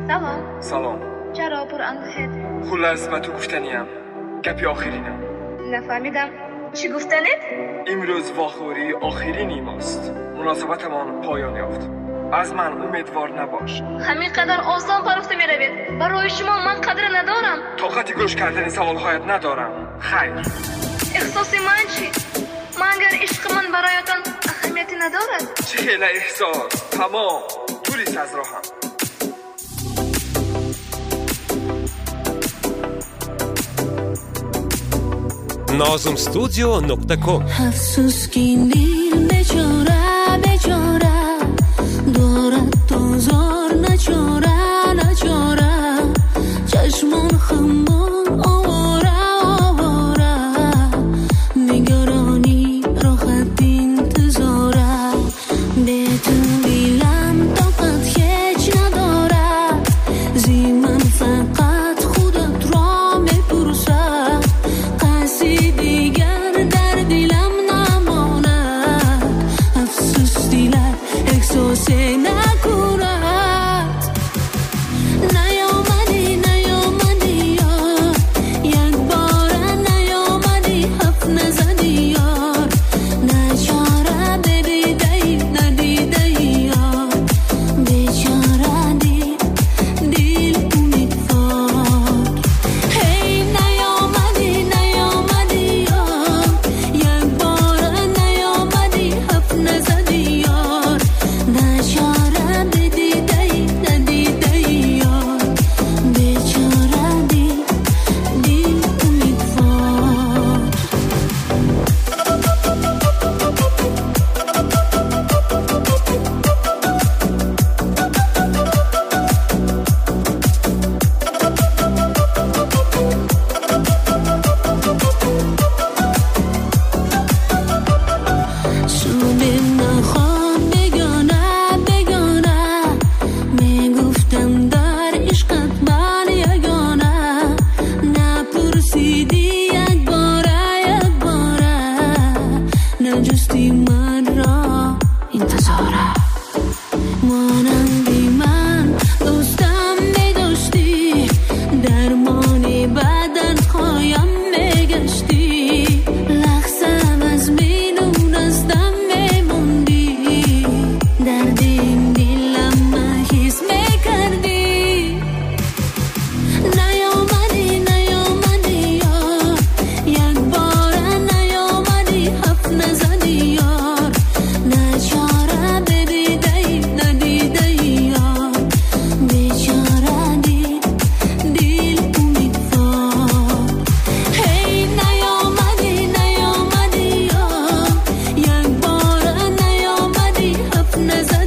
سلام. چرا پر اندوهید؟ خلاص با تو گفتنیم گپی آخرینه. نفهمیدم. چی گفتنید؟ امروز واقعی آخرینی ماست. مناسبتمان پایان یافت. از من امیدوار نباش. همین قدر آسان پرفته می روید. برای شما من قدر ندارم. طاقت گوش کردن سوالهایت ندارم. خیر. احساس من چی؟ من اگر عشق من برایتان اهمیتی ندارد. چه خیلی احساس. تمام. پلیس از راهم. nazumstudio.com افسوس گیندیل بچاره بچاره دارد دوزار نچاره نچاره چشمان خمبان آواره آواره نگرانی راحت انتظاره به تو دیلم طاقت هیچ نداره زی من فقط خودت را میپرسه قصی دیگر در دیلم نماند افسوس دیلت احساس نکند نیامدی نیامدی یار یک بار نیامدی حرف نزدی یار نچاره بدیدی ندیدی یار بیچاره دیل امیدوار هی نیامدی نیامدی یار یک بار نیامدی حرف نزدی یار نچاره بدیدی ندیدی یار بیچاره دیل امیدوار سوبیم نخواد بگانه بگانه میگفتم در عشقت من یگانه نپرسیدی یک باره نجستی من را انتظاره مانندی من دوستم میداشتی درمانی بدن خوایم میگشتی لحظم از مینون از دم میموندی درد این دیلم حس میکردی نیامدی نیامدی یار یک بار نیامدی حرف نزدی یار نچاره بدیدی ندیدی یار بیچاره دیل امیدوار هی نیامدی نیامدی یار یک بار نیامدی حرف نزدی